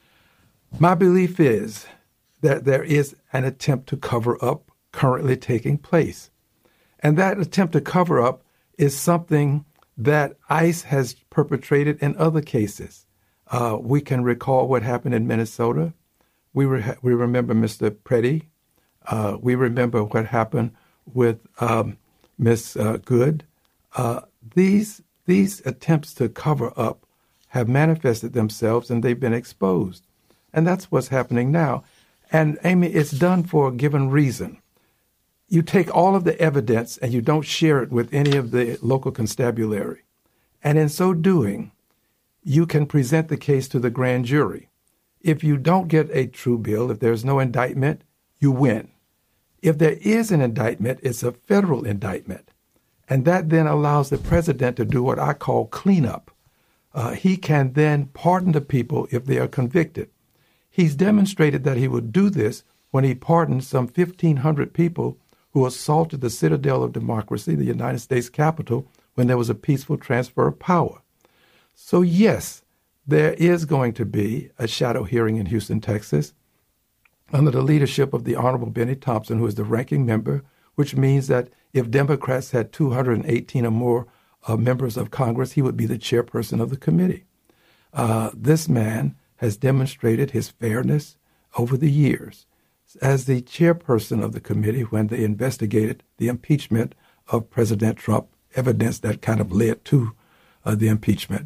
My belief is that there is an attempt to cover up currently taking place. And that attempt to cover up is something that ICE has perpetrated in other cases. Uh, we can recall what happened in Minnesota. We re- we remember Mister Preddy. Uh, we remember what happened with um, Miss Uh, Good. Uh, these these attempts to cover up have manifested themselves, and they've been exposed. And that's what's happening now. And, Amy, it's done for a given reason. You take all of the evidence and you don't share it with any of the local constabulary. And in so doing, you can present the case to the grand jury. If you don't get a true bill, if there's no indictment, you win. If there is an indictment, it's a federal indictment. And that then allows the president to do what I call cleanup. Uh, he can then pardon the people if they are convicted. He's demonstrated that he would do this when he pardoned some fifteen hundred people who assaulted the citadel of democracy, the United States Capitol, when there was a peaceful transfer of power. So yes, there is going to be a shadow hearing in Houston, Texas, under the leadership of the Honorable Benny Thompson, who is the ranking member, which means that if Democrats had two hundred eighteen or more uh, members of Congress, he would be the chairperson of the committee. Uh, this man has demonstrated his fairness over the years. As the chairperson of the committee, when they investigated the impeachment of President Trump, evidence that kind of led to uh, the impeachment.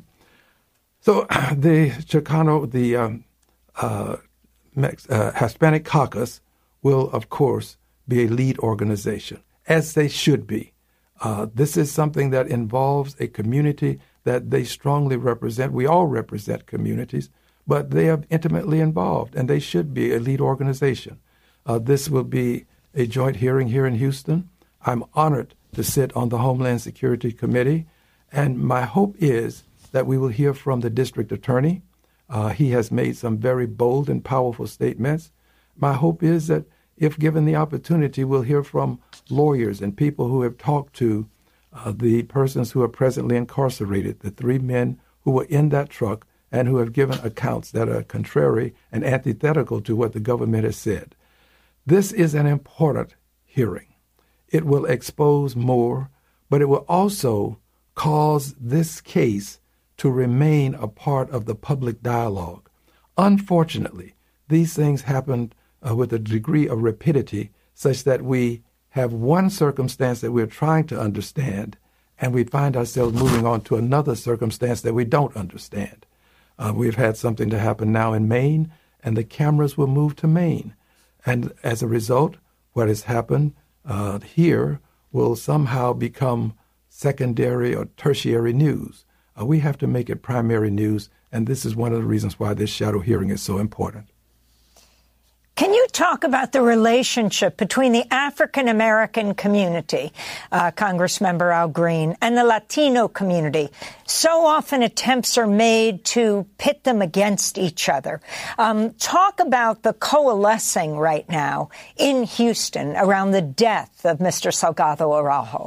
So the Chicano, the um, uh, Mex- uh, Hispanic Caucus will, of course, be a lead organization, as they should be. Uh, this is something that involves a community that they strongly represent. We all represent communities, but they are intimately involved, and they should be a lead organization. Uh, this will be a joint hearing here in Houston. I'm honored to sit on the Homeland Security Committee, and my hope is that we will hear from the district attorney. Uh, he has made some very bold and powerful statements. My hope is that if given the opportunity, we'll hear from lawyers and people who have talked to uh, the persons who are presently incarcerated, the three men who were in that truck and who have given accounts that are contrary and antithetical to what the government has said. This is an important hearing. It will expose more, but it will also cause this case to remain a part of the public dialogue. Unfortunately, these things happen uh, with a degree of rapidity such that we have one circumstance that we're trying to understand, and we find ourselves moving on to another circumstance that we don't understand. Uh, we've had something to happen now in Maine, and the cameras will move to Maine. And as a result, what has happened uh, here will somehow become secondary or tertiary news. Uh, we have to make it primary news, and this is one of the reasons why this shadow hearing is so important. Can you talk about the relationship between the African-American community, uh, Congressmember Al Green, and the Latino community? So often attempts are made to pit them against each other. Um, talk about the coalescing right now in Houston around the death of Mister Salgado Araujo.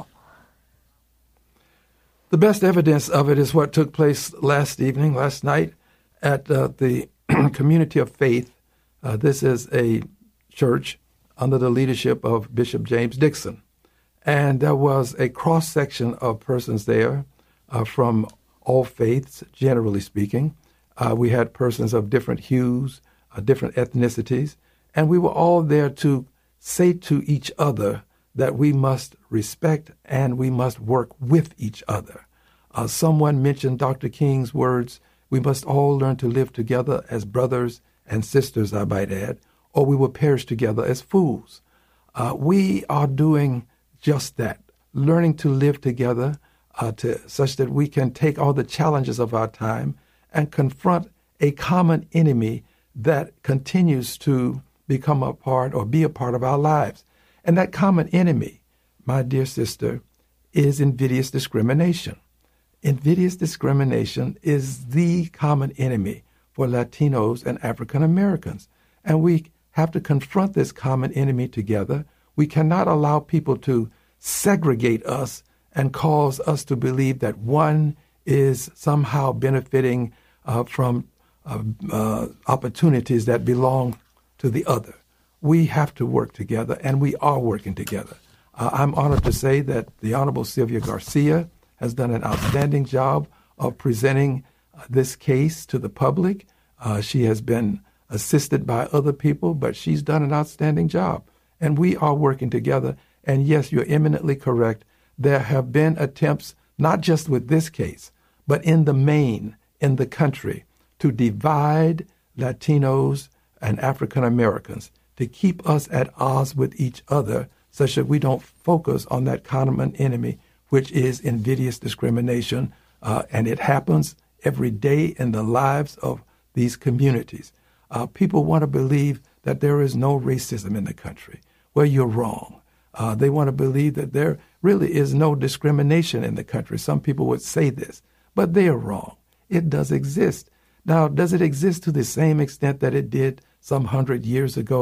The best evidence of it is what took place last evening, last night, at uh, the Community of Faith. Uh, this is a church under the leadership of Bishop James Dixon. And there was a cross-section of persons there uh, from all faiths, generally speaking. Uh, we had persons of different hues, uh, different ethnicities, and we were all there to say to each other that we must respect and we must work with each other. Uh, someone mentioned Doctor King's words, we must all learn to live together as brothers and sisters, I might add, or we will perish together as fools. Uh, we are doing just that, learning to live together uh, to, such that we can take all the challenges of our time and confront a common enemy that continues to become a part or be a part of our lives. And that common enemy, my dear sister, is invidious discrimination. Invidious discrimination is the common enemy for Latinos and African Americans. And we have to confront this common enemy together. We cannot allow people to segregate us and cause us to believe that one is somehow benefiting uh, from uh, uh, opportunities that belong to the other. We have to work together, and we are working together. Uh, I'm honored to say that the Honorable Sylvia Garcia has done an outstanding job of presenting this case to the public. Uh, she has been assisted by other people, but she's done an outstanding job. And we are working together. And yes, you're eminently correct. There have been attempts, not just with this case, but in the main, in the country, to divide Latinos and African Americans, to keep us at odds with each other, such that we don't focus on that common enemy, which is invidious discrimination. Uh, and it happens every day in the lives of these communities. Uh, people want to believe that there is no racism in the country. Well, you're wrong. Uh, they want to believe that there really is no discrimination in the country. Some people would say this, but they are wrong. It does exist. Now, does it exist to the same extent that it did some hundred years ago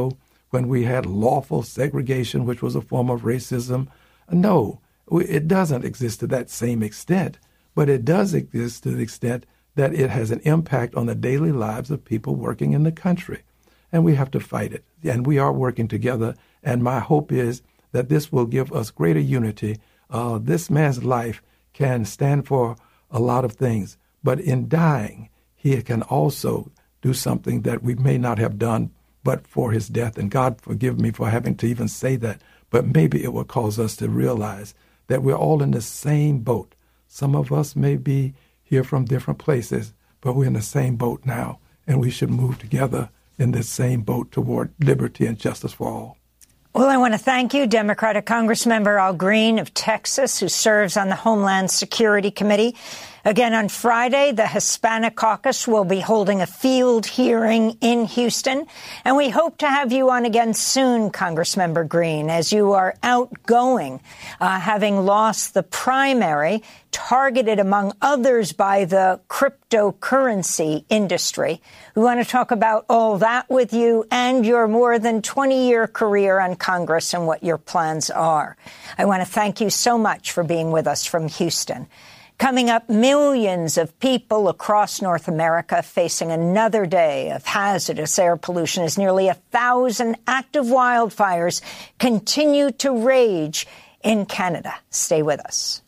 when we had lawful segregation, which was a form of racism. No, it doesn't exist to that same extent, but it does exist to the extent that it has an impact on the daily lives of people working in the country. And we have to fight it. And we are working together. And my hope is that this will give us greater unity. Uh, this man's life can stand for a lot of things, but in dying, he can also do something that we may not have done but for his death. And God forgive me for having to even say that, but maybe it will cause us to realize that we're all in the same boat. Some of us may be here from different places, but we're in the same boat now, and we should move together in this same boat toward liberty and justice for all. Well, I want to thank you, Democratic Congressmember Al Green of Texas, who serves on the Homeland Security Committee. Again, on Friday, the Hispanic Caucus will be holding a field hearing in Houston. And we hope to have you on again soon, Congressmember Green, as you are outgoing, uh, having lost the primary, targeted, among others, by the cryptocurrency industry. We want to talk about all that with you and your more than twenty-year career on Congress and what your plans are. I want to thank you so much for being with us from Houston. Coming up, millions of people across North America facing another day of hazardous air pollution as nearly a thousand active wildfires continue to rage in Canada. Stay with us.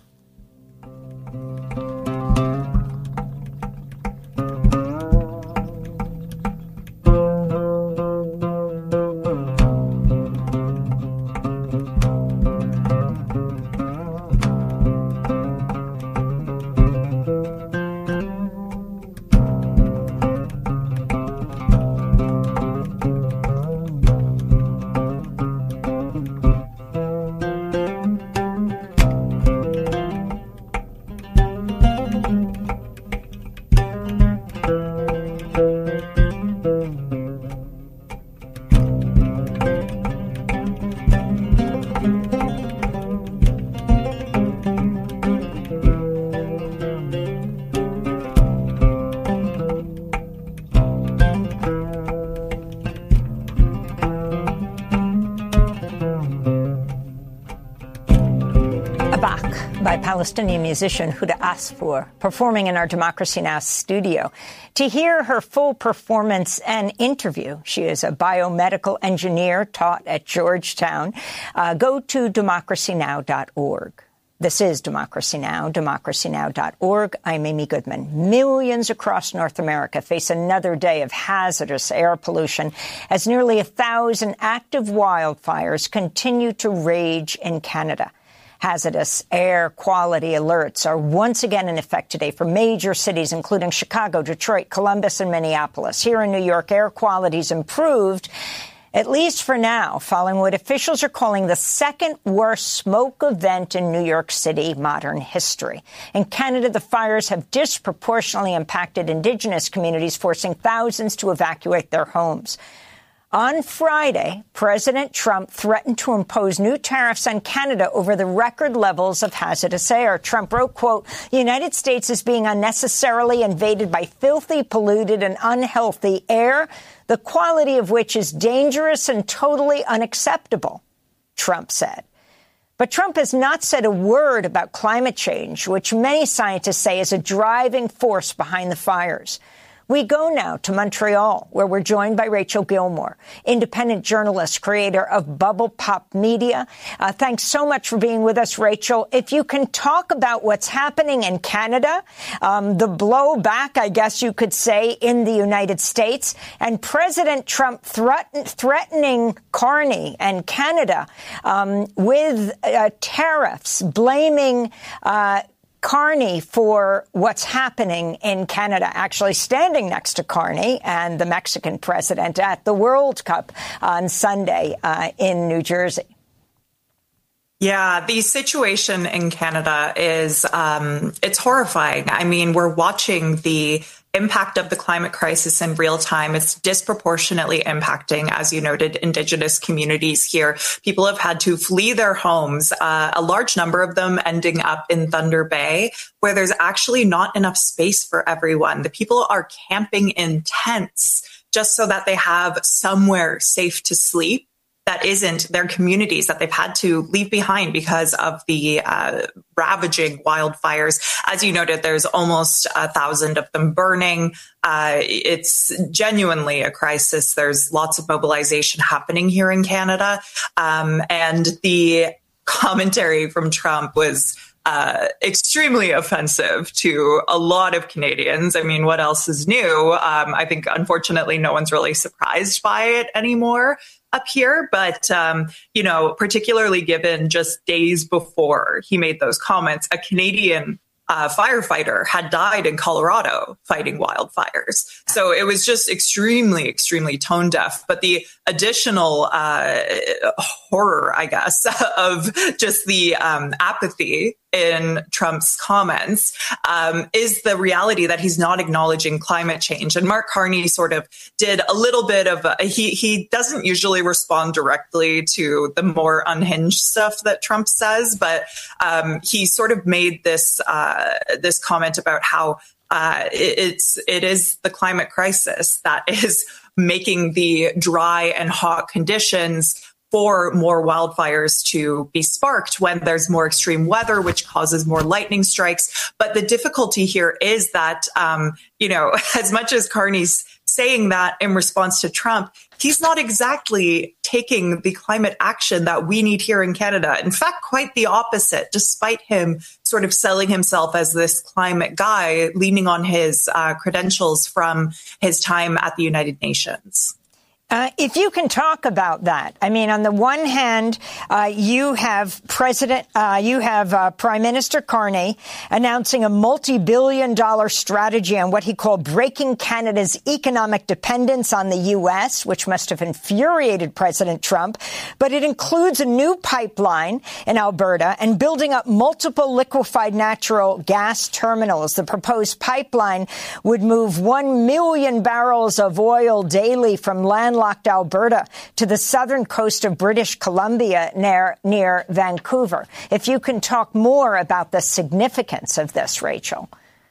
Palestinian musician Huda Asfour, performing in our Democracy Now! Studio. To hear her full performance and interview, she is a biomedical engineer taught at Georgetown. Uh, go to democracy now dot org. This is Democracy Now!, democracy now dot org. I'm Amy Goodman. Millions across North America face another day of hazardous air pollution as nearly a thousand active wildfires continue to rage in Canada. Hazardous air quality alerts are once again in effect today for major cities, including Chicago, Detroit, Columbus, and Minneapolis. Here in New York, air quality's improved, at least for now, following what officials are calling the second worst smoke event in New York City modern history. In Canada, the fires have disproportionately impacted Indigenous communities, forcing thousands to evacuate their homes. On Friday, President Trump threatened to impose new tariffs on Canada over the record levels of hazardous air. Trump wrote, quote, "The United States is being unnecessarily invaded by filthy, polluted, and unhealthy air, the quality of which is dangerous and totally unacceptable," Trump said. But Trump has not said a word about climate change, which many scientists say is a driving force behind the fires. We go now to Montreal, where we're joined by Rachel Gilmore, independent journalist, creator of Bubble Pop Media. Uh, thanks so much for being with us, Rachel. If you can talk about what's happening in Canada, um, the blowback, I guess you could say, in the United States, and President Trump threaten, threatening Carney and Canada um, with uh, tariffs, blaming uh Carney for what's happening in Canada, actually standing next to Carney and the Mexican president at the World Cup on Sunday uh, in New Jersey. Yeah, the situation in Canada is, um, it's horrifying. I mean, we're watching the impact of the climate crisis in real time. It's disproportionately impacting, as you noted, Indigenous communities here. People have had to flee their homes, uh, a large number of them ending up in Thunder Bay, where there's actually not enough space for everyone. The people are camping in tents just so that they have somewhere safe to sleep that isn't their communities that they've had to leave behind because of the uh, ravaging wildfires. As you noted, there's almost a thousand of them burning. Uh, it's genuinely a crisis. There's lots of mobilization happening here in Canada. Um, and the commentary from Trump was Uh, extremely offensive to a lot of Canadians. I mean, what else is new? Um, I think, unfortunately, no one's really surprised by it anymore up here. But, um, you know, particularly given just days before he made those comments, a Canadian uh, firefighter had died in Colorado fighting wildfires. So it was just extremely, extremely tone deaf. But the additional uh, horror, I guess, of just the um, apathy in Trump's comments um, is the reality that he's not acknowledging climate change. And Mark Carney sort of did a little bit of a, he he doesn't usually respond directly to the more unhinged stuff that Trump says, but um, he sort of made this uh, this comment about how uh, it, it's it is the climate crisis that is making the dry and hot conditions for more wildfires to be sparked when there's more extreme weather, which causes more lightning strikes. But the difficulty here is that, um, you know, as much as Carney's saying that in response to Trump, he's not exactly taking the climate action that we need here in Canada. In fact, quite the opposite, despite him sort of selling himself as this climate guy, leaning on his uh, credentials from his time at the United Nations. Uh, if you can talk about that, I mean, on the one hand, uh, you have President, uh, you have uh, Prime Minister Carney announcing a multi-billion dollar strategy on what he called breaking Canada's economic dependence on the U S, which must have infuriated President Trump. But it includes a new pipeline in Alberta and building up multiple liquefied natural gas terminals. The proposed pipeline would move one million barrels of oil daily from landlocked Alberta to the southern coast of British Columbia near, near Vancouver. If you can talk more about the significance of this, Rachel.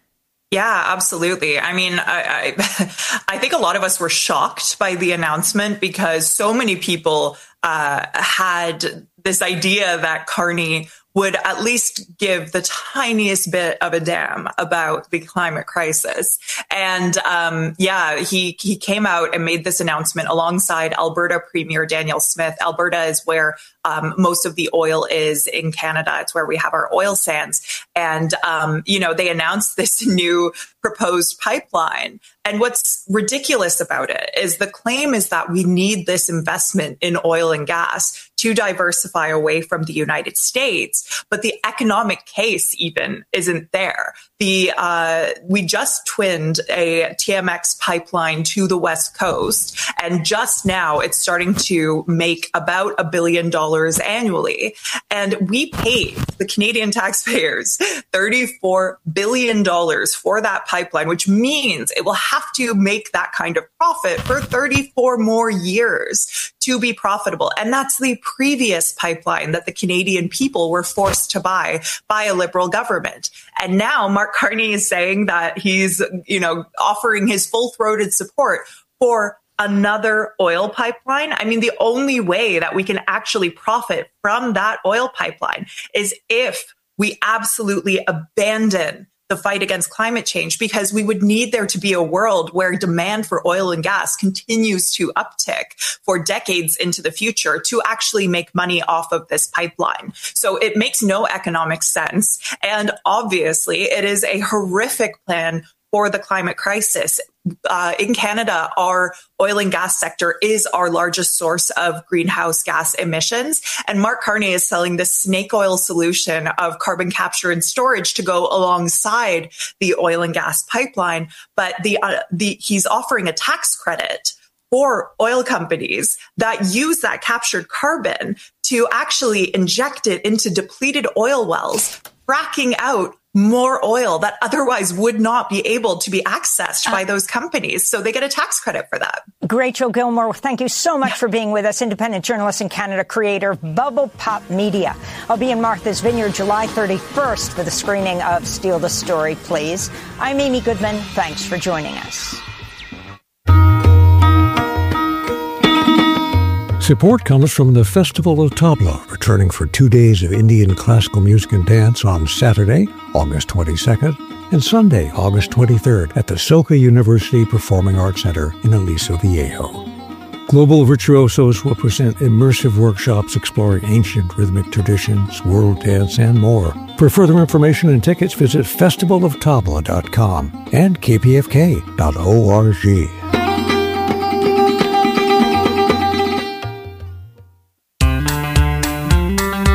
Yeah, absolutely. I mean, I, I, I think a lot of us were shocked by the announcement because so many people uh, had this idea that Carney would at least give the tiniest bit of a damn about the climate crisis. And um, yeah, he he came out and made this announcement alongside Alberta Premier Danielle Smith. Alberta is where um, most of the oil is in Canada. It's where we have our oil sands. And, um, you know, they announced this new proposed pipeline. And what's ridiculous about it is the claim is that we need this investment in oil and gas to diversify away from the United States. But the economic case even isn't there. The uh, we just twinned a T M X pipeline to the West Coast, and just now it's starting to make about a billion dollars annually. And we paid the Canadian taxpayers thirty-four billion dollars for that pipeline, which means it will have to make that kind of profit for thirty-four more years to be profitable. And that's the previous pipeline that the Canadian people were forced to buy by a Liberal government. And now Mark Carney is saying that he's, you know, offering his full-throated support for another oil pipeline. I mean, the only way that we can actually profit from that oil pipeline is if we absolutely abandon the fight against climate change, because we would need there to be a world where demand for oil and gas continues to uptick for decades into the future to actually make money off of this pipeline. So it makes no economic sense. And obviously, it is a horrific plan for the climate crisis. Uh, in Canada, our oil and gas sector is our largest source of greenhouse gas emissions. And Mark Carney is selling this snake oil solution of carbon capture and storage to go alongside the oil and gas pipeline. But the, uh, the he's offering a tax credit for oil companies that use that captured carbon to actually inject it into depleted oil wells, fracking out more oil that otherwise would not be able to be accessed by those companies. So they get a tax credit for that. Rachel Gilmore, thank you so much for being with us. Independent journalist and Canada creator of Bubble Pop Media. I'll be in Martha's Vineyard July thirty-first for the screening of Steal the Story, Please. I'm Amy Goodman. Thanks for joining us. Support comes from the Festival of Tabla, returning for two days of Indian classical music and dance on Saturday, August twenty-second, and Sunday, August twenty-third, at the Soka University Performing Arts Center in Aliso Viejo. Global Virtuosos will present immersive workshops exploring ancient rhythmic traditions, world dance, and more. For further information and tickets, visit festival of tabla dot com and k p f k dot org.